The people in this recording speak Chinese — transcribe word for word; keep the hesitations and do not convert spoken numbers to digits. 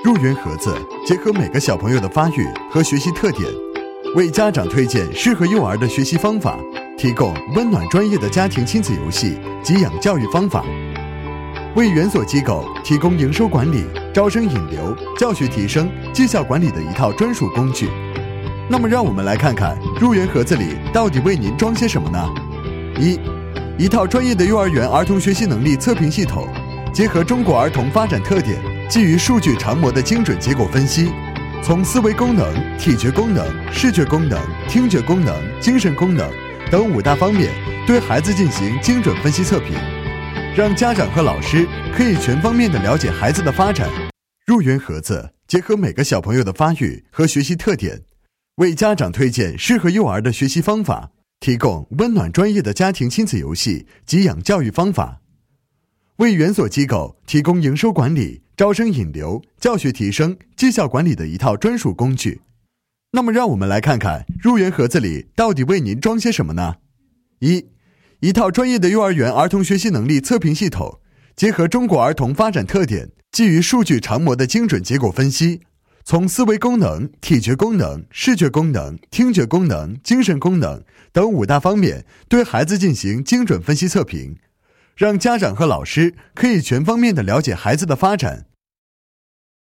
入园盒子结合每个小朋友的发育和学习特点，为家长推荐适合幼儿的学习方法，提供温暖专业的家庭亲子游戏及养教育方法，为园所机构提供营收管理、招生引流、教学提升、绩效管理的一套专属工具。那么让我们来看看入园盒子里到底为您装些什么呢？一、一套专业的幼儿园儿童学习能力测评系统，结合中国儿童发展特点，基于数据常模的精准结果分析，从思维功能、体觉功能、视觉功能、听觉功能、精神功能等五大方面对孩子进行精准分析测评，让家长和老师可以全方面地了解孩子的发展。入园盒子结合每个小朋友的发育和学习特点，为家长推荐适合幼儿的学习方法，提供温暖专业的家庭亲子游戏及养教育方法，为园所机构提供营收管理、招生引流、教学提升、绩效管理的一套专属工具。那么让我们来看看入园盒子里到底为您装些什么呢？一、一套专业的幼儿园儿童学习能力测评系统，结合中国儿童发展特点，基于数据常模的精准结果分析，从思维功能、体觉功能、视觉功能、听觉功能、精神功能等五大方面对孩子进行精准分析测评，让家长和老师可以全方面地了解孩子的发展。